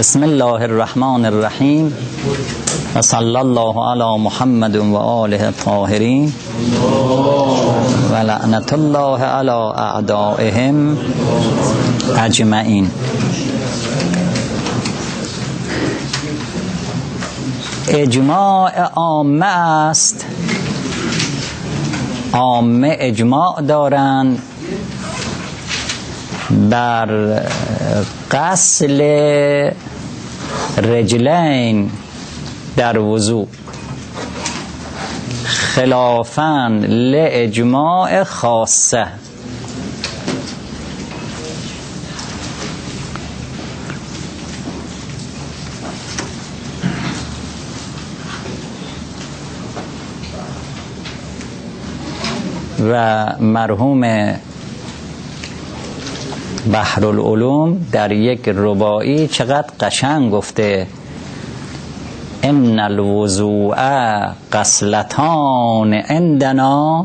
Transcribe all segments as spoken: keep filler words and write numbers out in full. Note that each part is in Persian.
بسم الله الرحمن الرحیم و صلی الله علی محمد و آله الطاهرین و لعنت الله علی اعدائهم اجمعین. اجماع عامه است، عامه اجماع دارند بر غسل رجلین در وضو، خلافاً لاجماع خاصه. و مرحوم بحرالعلوم در یک رباعی چقدر قشنگ گفته: ان الوضوء غسلتان عندنا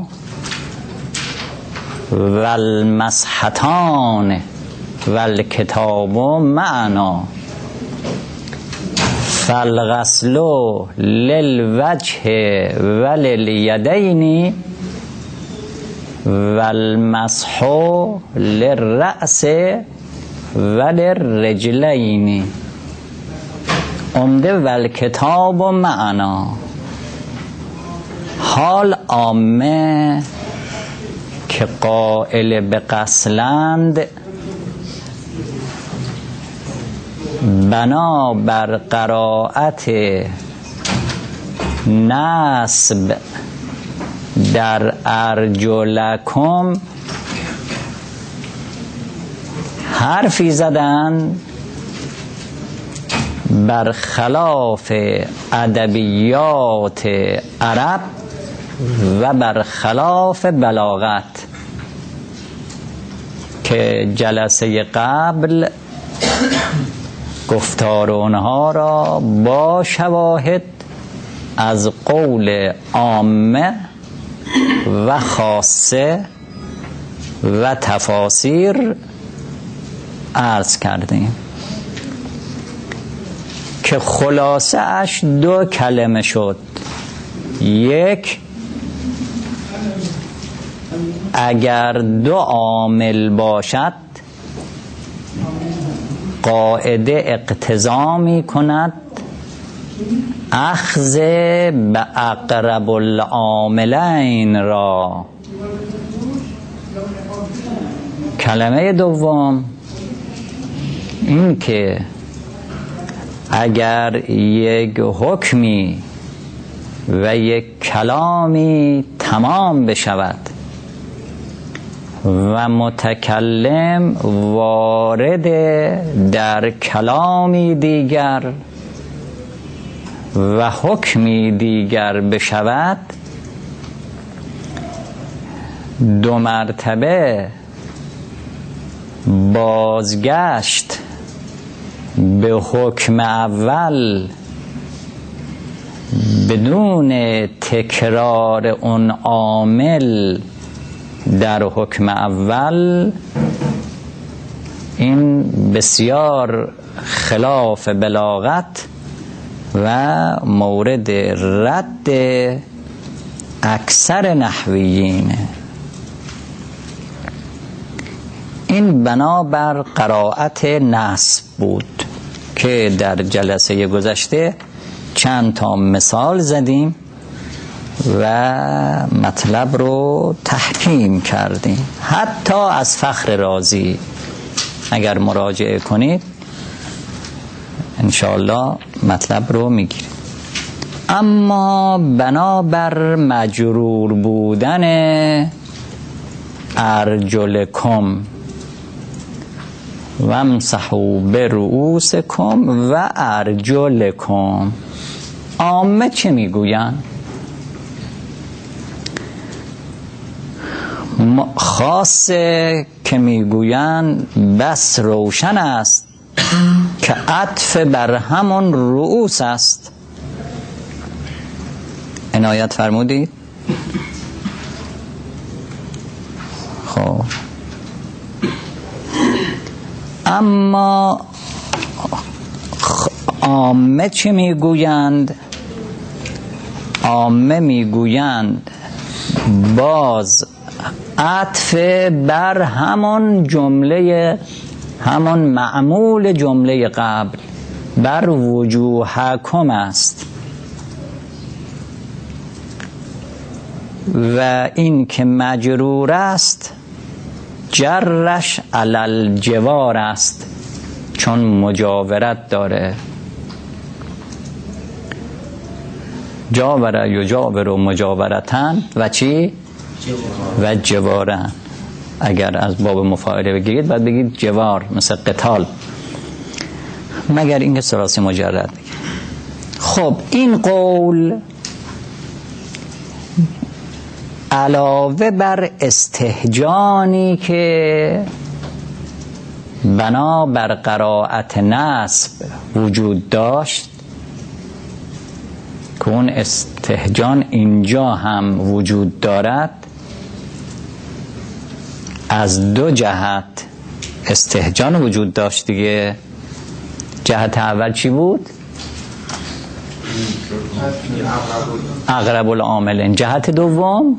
والمسحتان والکتاب معنا، فالغسل للوجه وللیدین والمسح للرأس وللرجلین. عمده والکتاب معنا. حال عامه که قائل به غسلند بنا بر قرائت نصب در ارجلکم حرفی زدن بر خلاف ادبیات عرب و بر خلاف بلاغت، که جلسه قبل گفتار اونها را با شواهد از قول عامه و خاصه و تفاسیر عرض کردیم که خلاصه اش دو کلمه شد. یک، اگر دو عامل باشد قاعده اقتضا می کند اخذ به اقرب العاملین را. کلمه دوم این که اگر یک حکمی و یک کلامی تمام بشود و متکلم وارد در کلامی دیگر و حکمی دیگر بشود، دو مرتبه بازگشت به حکم اول بدون تکرار اون عامل در حکم اول، این بسیار خلاف بلاغت و مورد رد اکثر نحویینه. این بنابر قرائت نصب بود که در جلسه گذشته چند تا مثال زدیم و مطلب رو تحکیم کردیم. حتی از فخر رازی اگر مراجعه کنید انشاءالله مطلب رو میگیریم. اما بنابر مجرور بودن ارجلکم و امسحوا برؤوسکم و ارجلکم، عامه چه میگوین؟ خاصه که میگوین بس روشن است که عطف بر همون رؤوس است. عنایت فرمودید؟ خب اما عامه چی میگویند؟ عامه میگویند باز عطف بر همون جمله، همون معمول جمله قبل، بر وجوهکم است و این که مجرور است جرش علل جوار است، چون مجاورت داره. جاور یجاور و مجاورتن و چی؟ و جوارن. اگر از باب مفاعله بگیرید باید بگید جوار، مثل قتال، مگر اینکه ثلاثی مجرد بگید. خب این قول علاوه بر استهجانی که بنا بر قرائت نصب وجود داشت، که اون استهجان اینجا هم وجود دارد، از دو جهت استهجان وجود داشت دیگه. جهت اول چی بود؟ اقرب العاملین. جهت دوم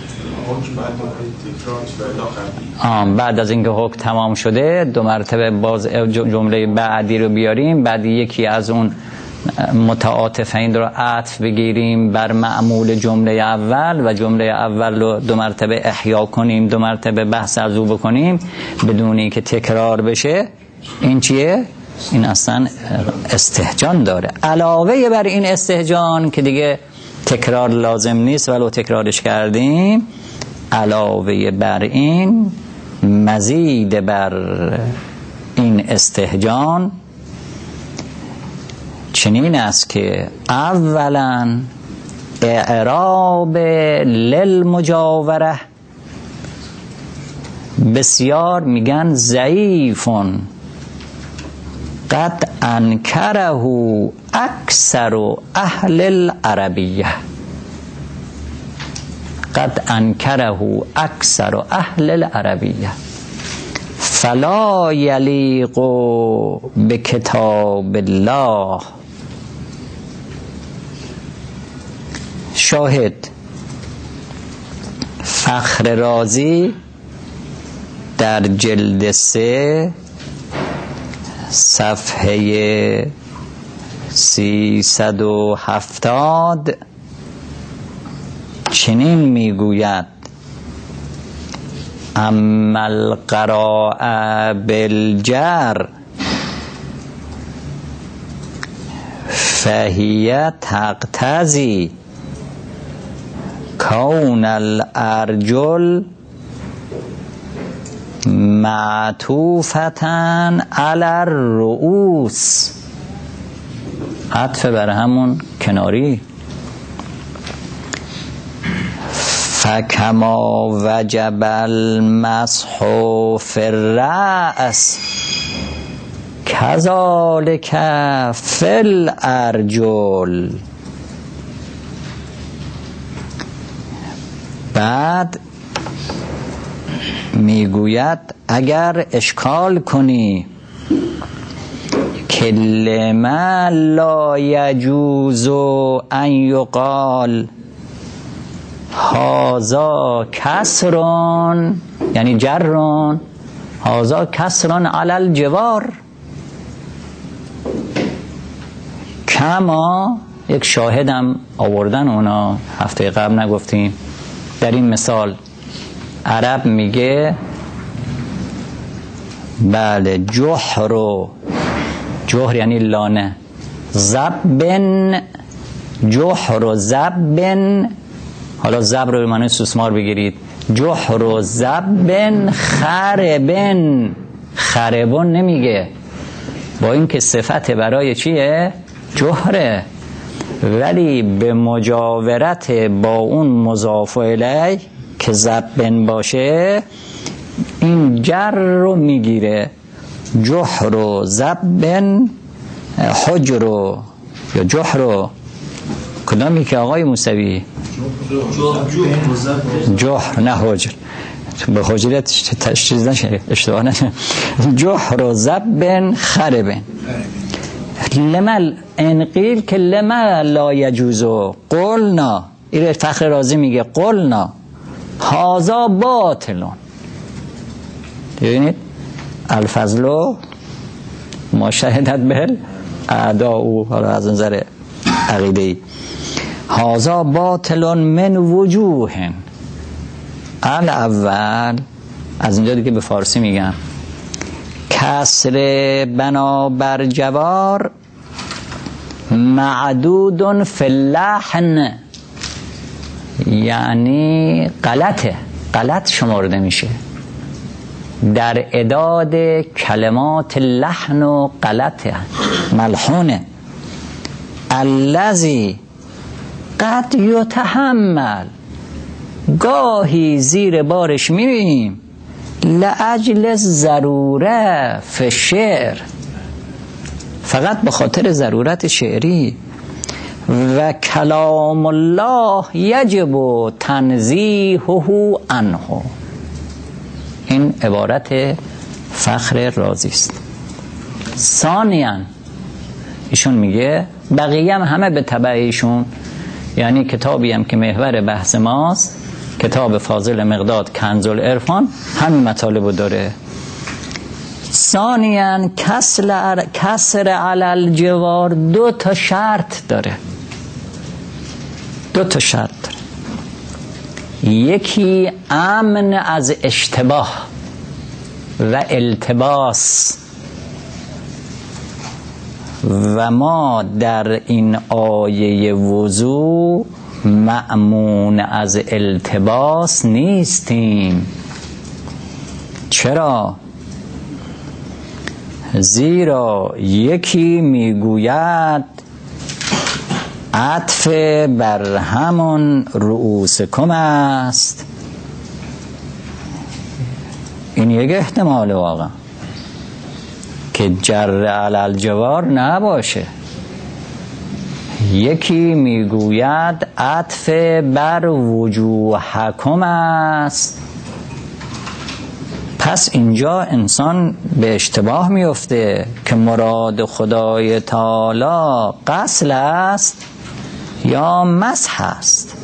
آم بعد از اینکه حکم تمام شده دو مرتبه باز جمله بعدی رو بیاریم، بعد یکی از اون متعاطفین رو عطف بگیریم بر معمول جمله اول و جمله اول رو دو مرتبه احیا کنیم، دو مرتبه بحث از او بکنیم بدون اینکه تکرار بشه. این چیه؟ این اصلا استهجان داره. علاوه بر این استهجان که دیگه تکرار لازم نیست ولو تکرارش کردیم، علاوه بر این مزید بر این استهجان چنین است که اولا اعراب للمجاوره بسیار میگن ضعیفون، قد انکره اکثر اهل العربیه، قد انکره اکثر اهل العربیه فلا یلیق بکتاب الله. شاهد فخر رازی در جلد سه صفحه سیصد و هفتاد چنین میگوید: اما القراء بالجر فهی تقتضی کون الارجل معطوفتن علی الرؤوس. عطف بر همون کناری. فکما وجب المسح فی الرأس کذالک فی الارجل. بعد میگوید اگر اشکال کنی که لما لا یجوز ان یقال هازا کسرون، یعنی جرون، هازا کسرون علی الجوار، کما یک شاهدم آوردن اونا هفته قبل نگفتیم. در این مثال عرب میگه بله جحر، جحر یعنی لانه، زبن، جحر و زبن، حالا زبر رو معنی سوسمار بگیرید، جحر و زبن خربن، خربن نمیگه، با این که صفت برای چیه؟ جحره، ولی به مجاورت با اون مضاف الیه که زبن باشه این جر رو میگیره. جحر و زبن، حجر و یا جحر و کدامی که آقای موسوی؟ جحر نه حجر، به حجرت تشریز نشه اشتباه نشه. جحر و زبن خربن، لمل انقیل که لما لا یجوزو قلنا، این فخر رازی میگه قلنا هازا باطلون. ببینید الفضلو ما شهدت بهل اعداء او، حالا از نظر عقیده‌ای هازا باطلون من وجوهن. الاول از اینجا دیگه به فارسی میگم کسر بنا بر جوار معدود فی اللحن، یعنی غلطه، غلط شمرده میشه در اعداد کلمات لحن و غلطه ملحونه. الذی قد یتحمل، گاهی زیر بارش میبینیم لاجل ضروره فی شعر، فقط به خاطر ضرورت شعری. و کلام الله یجب تنزیهه عنه. این عبارت فخر رازی است. ثانیاً ایشون میگه بقیه هم همه به تبع ایشون، یعنی کتابی هم که محور بحث ماست، کتاب فاضل مقداد کنز العرفان، همین مطالب داره. ثانیاً کسر کسر علی الجوار دو تا شرط داره، دو تا شرط داره. یکی امن از اشتباه و التباس، و ما در این آیه وضو مأمون از التباس نیستیم. چرا؟ زیرا یکی میگوید عطف بر همون رؤوسکم است، این یک احتمال واقعا که جر علی الجوار نباشه. یکی میگوید عطف بر وجوهکم است، پس اینجا انسان به اشتباه میفته که مراد خدای تعالی غسل است یا مسح است.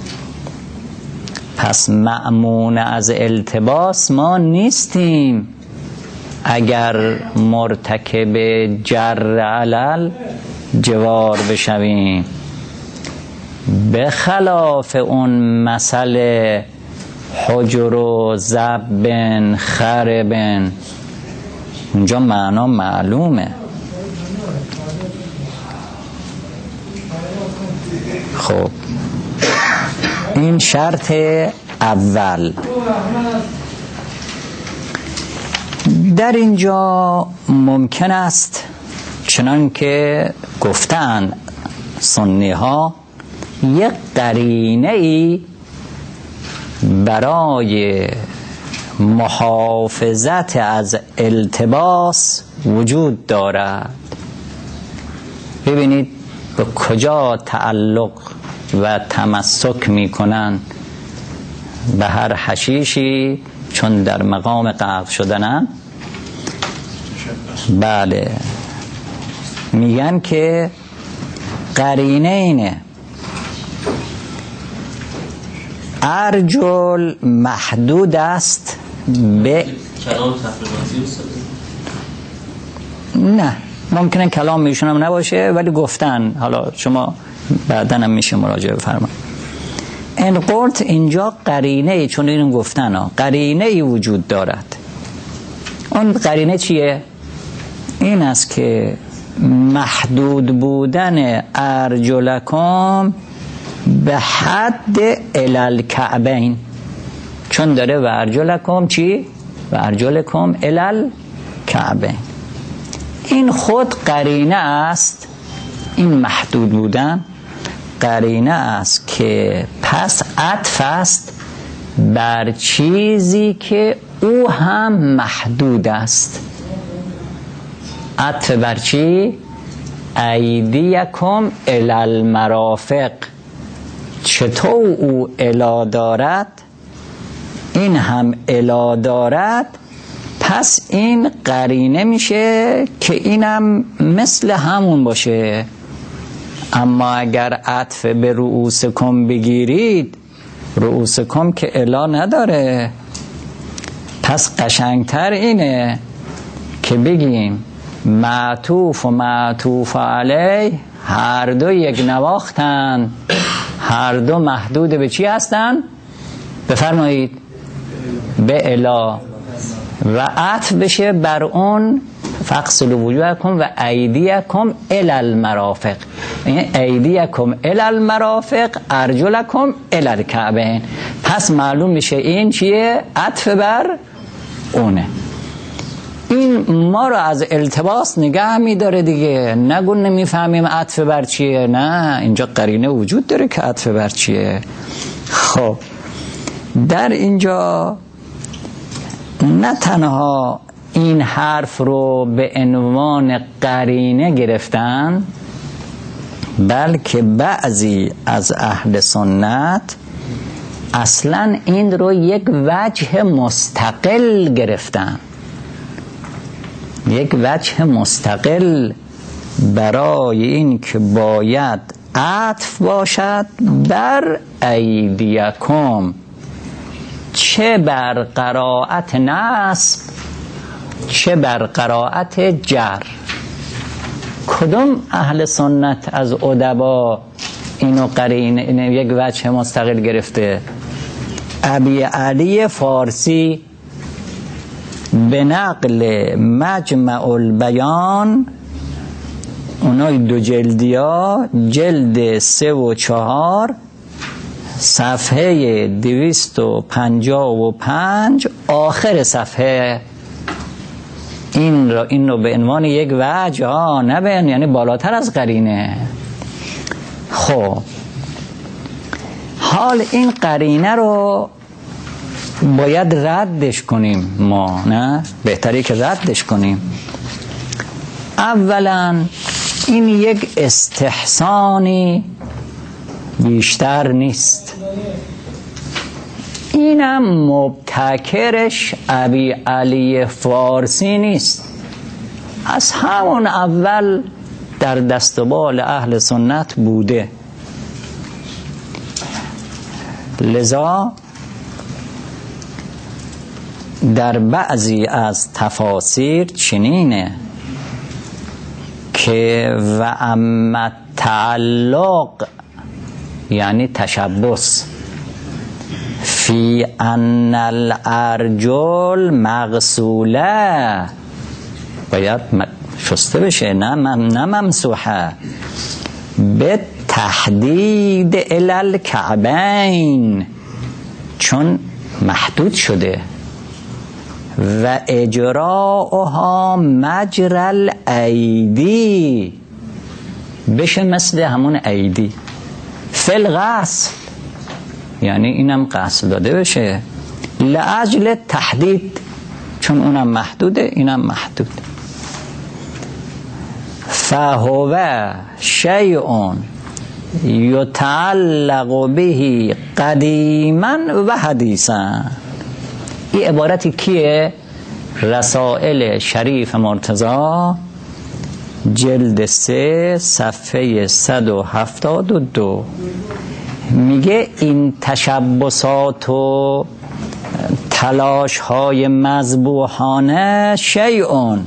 پس مأمون از التباس ما نیستیم اگر مرتکب جر علل جوار بشویم، به خلاف اون مسئله حجر و زبن خربن، اونجا معنا معلومه. خب این شرط اول. در اینجا ممکن است چنان که گفتن سنی ها یک قرینه ای برای محافظت از التباس وجود دارد. ببینید به کجا تعلق و تمسک میکنن به هر حشیشی، چون در مقام غرق شدنن. بله میگن که قرینه اینه ارجل محدود است به نه، ممکنه کلام میشون هم نباشه ولی گفتن، حالا شما بعدن هم میشه مراجعه بفرمایید. این قرط اینجا قرینه ای، چون اینو گفتن ها قرینه ای وجود دارد. اون قرینه چیه؟ این است که محدود بودن ارجلکم به حد الالکعبین، چون داره و ارجلکم چی؟ و ارجلکم الالکعبین. این خود قرینه است، این محدود بودن قرینه است که پس عطف است بر چیزی که او هم محدود است. عطف بر چی؟ ایدیکم الالمرافق، چطور او الا دارد این هم الا دارد، پس این قرینه میشه که اینم مثل همون باشه. اما اگر عطف به رؤوسکم بگیرید، رؤوسکم که الا نداره، پس قشنگتر اینه که بگیم معطوف و معطوف علیه هر دو یک نواختن، هر دو محدود به چی هستن؟ بفرمایید به الا، و عطف بشه بر اون فاغسلوا وجوهکم و ایدیکم الی المرافق، یعنی ایدیکم الی المرافق ارجلکم الی الکعبین. پس معلوم میشه این چیه؟ عطف بر اونه. این ما رو از التباس نگه میداره دیگه. نگو نمیفهمیم عطف بر چیه، نه، اینجا قرینه وجود داره که عطف بر چیه. خب در اینجا نه تنها این حرف رو به عنوان قرینه گرفتن، بلکه بعضی از اهل سنت اصلا این رو یک وجه مستقل گرفتن، یک وجه مستقل برای این که باید عطف باشد بر ایدیکم، چه بر قرائت نصب چه بر قرائت جر. کدوم اهل سنت از ادبا اینو قرینه اینو یک وجه مستقل گرفته؟ ابی علی فارسی به نقل مجمع البیان، اونای دو جلدی ها، جلد سه و چهار، صفحه دویست و پنجاه و پنج، آخر صفحه، این رو این رو به عنوان یک وجه، ها نه به یعنی بالاتر از قرینه. خب حال این قرینه رو باید ردش کنیم ما، نه؟ بهتری که ردش کنیم. اولا این یک استحسانی بیشتر نیست، اینم مبتکرش ابی علی فارسی نیست، از همون اول در دست و بال اهل سنت بوده. لذا در بعضی از تفاسیر چنینه که و اما تعلق یعنی تشبس فی ان الارجل مغسوله، باید شسته بشه، نه نه ممسوحه، به تحدید الی الکعبین، چون محدود شده، و اجراءها مجرى الایدی، بشه مثل همون ایدی، فل غسل، یعنی اینم غسل داده بشه، لاجل تحدید، چون اونم محدوده اینم محدود. فهو شیء یتعلق به قدیما و حدیثا. این عبارتی کیه؟ رسائل شریف مرتضی جلد سه صفحه صد و هفتاد و دو. میگه این تشبسات و تلاش های مذبوحانه شیء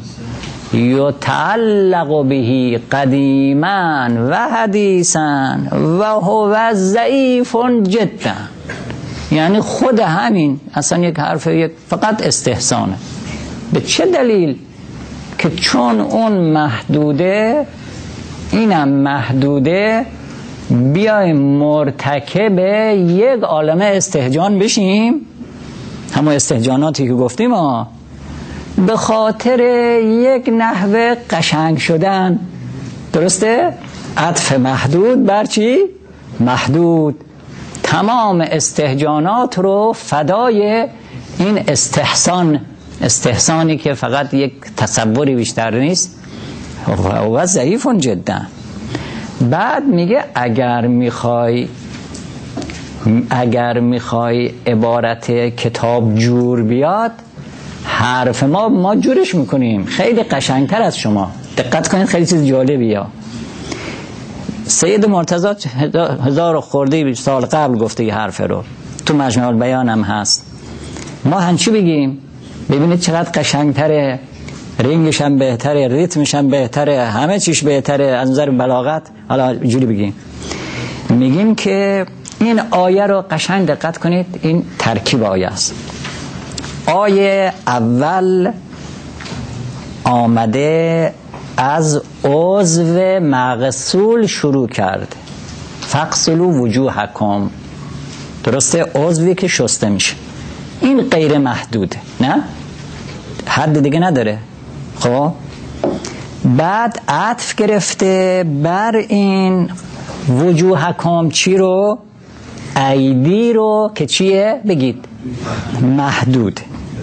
یتعلق به قدیما و حدیثا و هو ضعیف جدا، یعنی خود همین اصلا یک حرف یک فقط استحسانه. به چه دلیل؟ که چون اون محدوده اینم محدوده، بیایم مرتکب یک عالمه استهجان بشیم، همون استهجاناتی که گفتیم ها، به خاطر یک نحوه قشنگ شدن. درسته؟ عطف محدود بر چی؟ محدود. تمام استهجانات رو فدای این استحسان، استحسانی که فقط یک تصوری بیشتر نیست، و ضعیف جدا. بعد میگه اگر میخوای اگر میخوای عبارت کتاب جور بیاد، حرف ما ما جورش میکنیم خیلی قشنگتر از شما. دقت کنید خیلی چیز جالبیه. سید مرتضی هزار خورده سال قبل گفته این حرف رو، تو مجمع البیان هم هست. ما هنچی بگیم ببینید چقدر قشنگتره، رنگش هم بهتره، ریتمش هم بهتره، همه چیش بهتره از نظر بلاغت. حالا جوری بگیم، میگیم که این آیه رو قشنگ دقت کنید، این ترکیب آیه است. آیه اول آمده از عضو مغسول شروع کرد، فغسلوا وجوهکم، درسته؟ عضوی که شسته میشه. این غیر محدوده، نه حد دیگه نداره. خب بعد عطف گرفته بر این وجوهکم چی رو؟ ایدی رو که چیه؟ بگید محدود.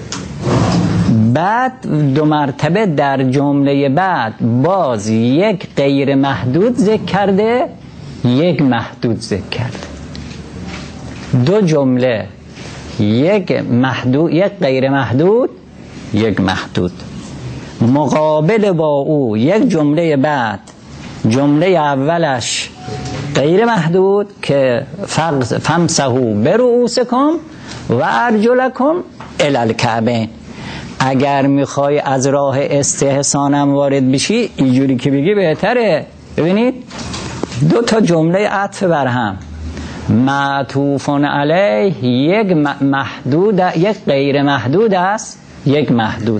بعد دو مرتبه در جمله بعد باز یک غیر محدود ذکر کرده، یک محدود ذکر کرده. دو جمله، یک محدود، یک غیر محدود، یک محدود. مقابل با او یک جمله بعد، جمله اولش غیر محدود که فامسحوا برؤوسکم و ارجلکم الی الکعبین. اگر میخوای از راه استحسانم وارد بشی اینجوری که بگی بهتره. ببینید دو تا جمله عطف بر هم، معطوف علیه، یک محدود، یک غیر محدود است، یک محدود.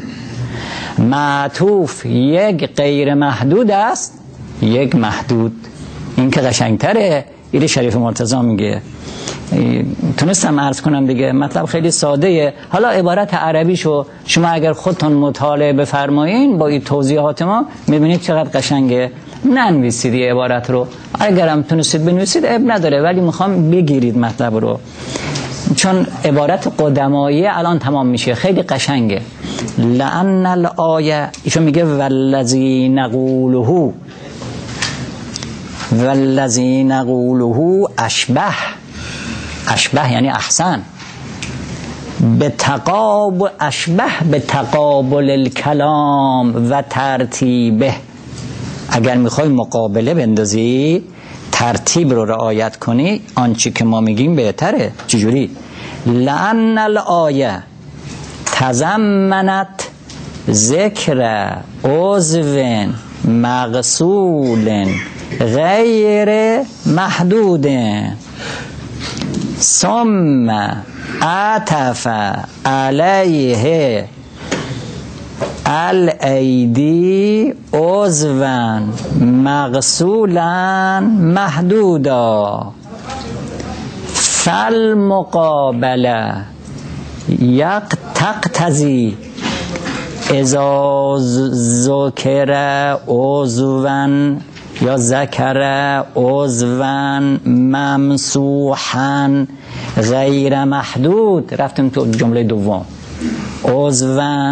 معطوف یک غیر محدود است، یک محدود. این که قشنگتره. این شریف مرتضی میگه. تونستم عرض کنم دیگه، مطلب خیلی سادهه. حالا عبارت عربیشو شما اگر خودتون مطالعه بفرمایین با این توضیحات ما میبینید چقدر قشنگه. ننویسید این عبارت رو، اگرم تونستید بنویسید عیب نداره، ولی میخوام بگیرید مطلب رو، چون عبارت قدمایی الان تمام میشه، خیلی قشنگه. لأن الآیه، ایشون میگه والذی نقوله، والذی نقوله اشبه، اشبه یعنی احسن، به تقابل، اشبه به تقابل الکلام و ترتیبه. اگر میخوای مقابله بندازی، ترتیب رو رعایت کنی، آنچه که ما میگیم بهتره. چجوری؟ لأن الآیه تضمنت ذکر عضو مغسول غیر محدود ثم عطف علیه الایدی عضوا مغسولا محدودا فالمقابله یک تقتضی اذا ذکر عضوا یا ذکر عضوا ممسوحا غیر محدود. رفتیم تو جمله دوم، عضوا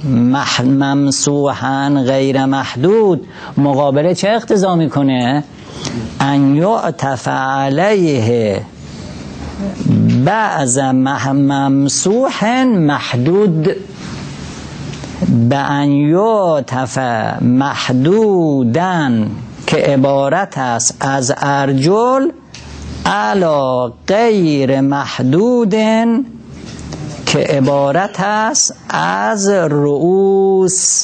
ممسوحا غیر محدود. مقابله چه اقتضا میکنه؟ ان یعطف علیه بعض ممسوح محدود، به ان یعطف محدودن که عبارت است از ارجل علی غیر محدودن که عبارت است از رؤوس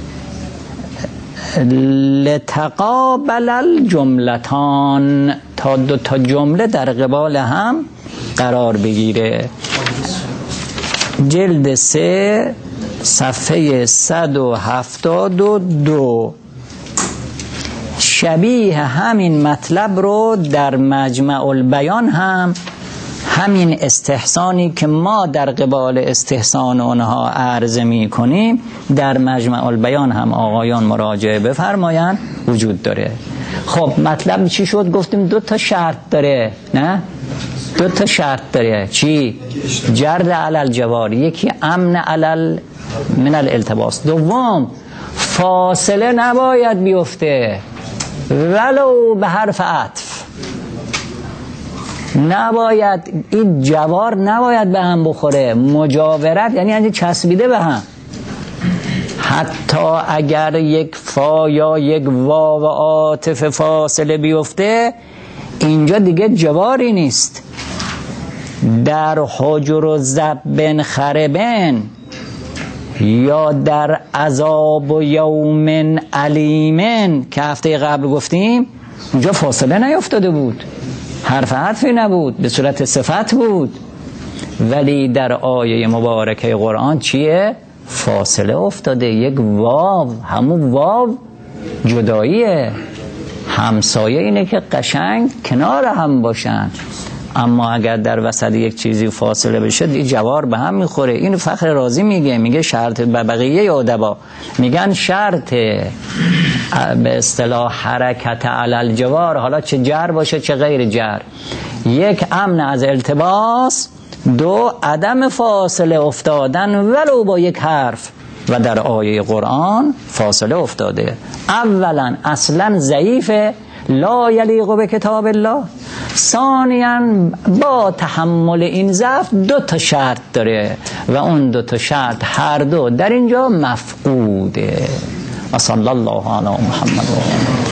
لتقابل الجملتان، تا دو تا جمله در قبال هم قرار بگیره. جلد سه صفحه صد و هفتاد و دو. شبیه همین مطلب رو در مجمع البیان هم، همین استحسانی که ما در قبال استحسان اونها عرضه می کنیم در مجمع البیان هم آقایان مراجعه بفرمایند وجود داره. خب مطلب چی شد؟ گفتیم دو تا شرط داره، نه؟ دو تا شرط داره. چی؟ جرد علی الجوار، یکی امن علی من الالتباس، دوم فاصله نباید بیفته ولو به حرف عطف، نباید این جوار نباید به هم بخوره. مجاورت یعنی یعنی چسبیده به هم، حتی اگر یک فا یا یک واو عاطف فاصله بیفته، اینجا دیگه جواری نیست. در حجر و زبن خربن یا در عذاب و یوم علیمن که هفته قبل گفتیم، اونجا فاصله نیفتاده بود، حرف عطفی نبود، به صورت صفت بود. ولی در آیه مبارکه قرآن چیه؟ فاصله افتاده، یک واو. همون واو جداییه. همسایه اینه که قشنگ کنار هم باشن، اما اگر در وسط یک چیزی فاصله بشه دیگه جوار به هم میخوره. این فخر رازی میگه، میگه شرط به بقیه ادبا میگن شرط به اصطلاح حرکت علی الجوار، حالا چه جر باشه چه غیر جر، یک امن از التباس، دو عدم فاصله افتادن ولو با یک حرف. و در آیه قرآن فاصله افتاده. اولا اصلا ضعیفه، لا یلیق به کتاب الله. ثانیاً با تحمل این ضعف دو تا شرط داره و اون دو تا شرط هر دو در اینجا مفقوده. و صلی الله علی محمد و